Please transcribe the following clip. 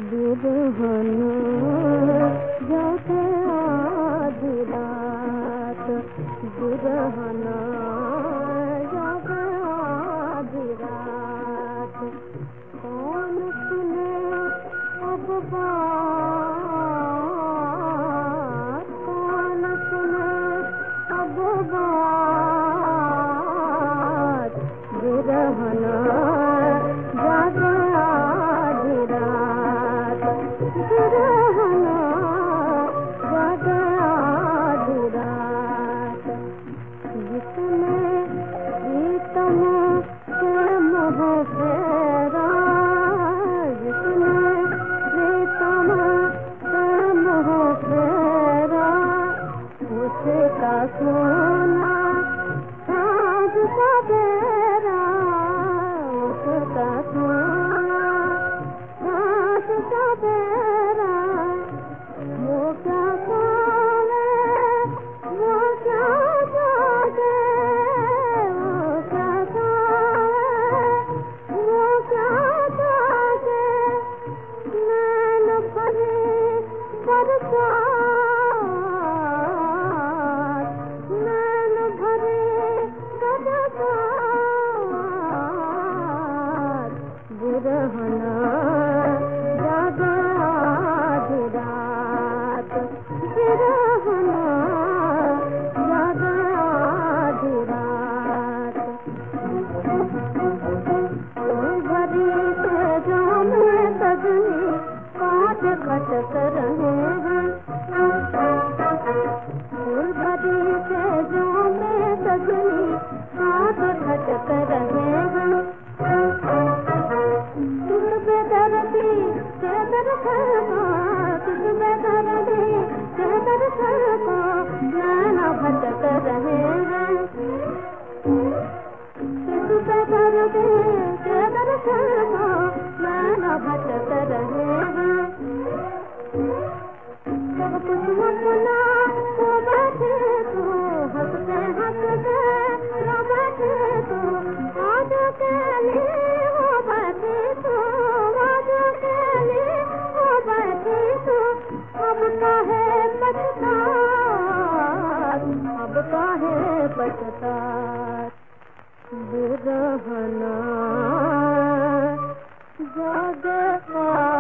बिरहना जागे आधी रात, बिरहना जागे आधी रात। कौन सुने अब बात, कौन सुने अब बात। बिरहना जागे आधी रात, बिरहना जागे आधी रात। जिसने प्रीतम से मोह फेरा, जिसने प्रीतम से मोह फेरा, उसका सोना साँझ सवेरा, उसका सोना साँझ सवेरा। वो क्या सोवे, वो क्या जागे, वो क्या सोवे, वो क्या जागे। नैन भरे बरसात, नैन भरे बरसात। बिरहना जागे आधी रात, बिरहना जागे आधी रात। फूल भरी तेजों में सजनी कांच खटक रहे हैं, फूल भरी तेजों में सजनी कांच खटक रहे हैं। तुझ बेदर्दी से दरख़्वा, तुझ बेदर्दी से दरख़्वा, नैना भटक रहे हैं। तुझ बेदर्दी से दरख़्वा, नैना भटक रहे हैं। सब कुछ अपना वो बैठे तो हंसते हंसते रो बैठे तो, आज के लिए वो बैठे तो, आज के लिए वो बैठे तो। अब काहे पछतात, अब काहे पछतात। बिरहना जागे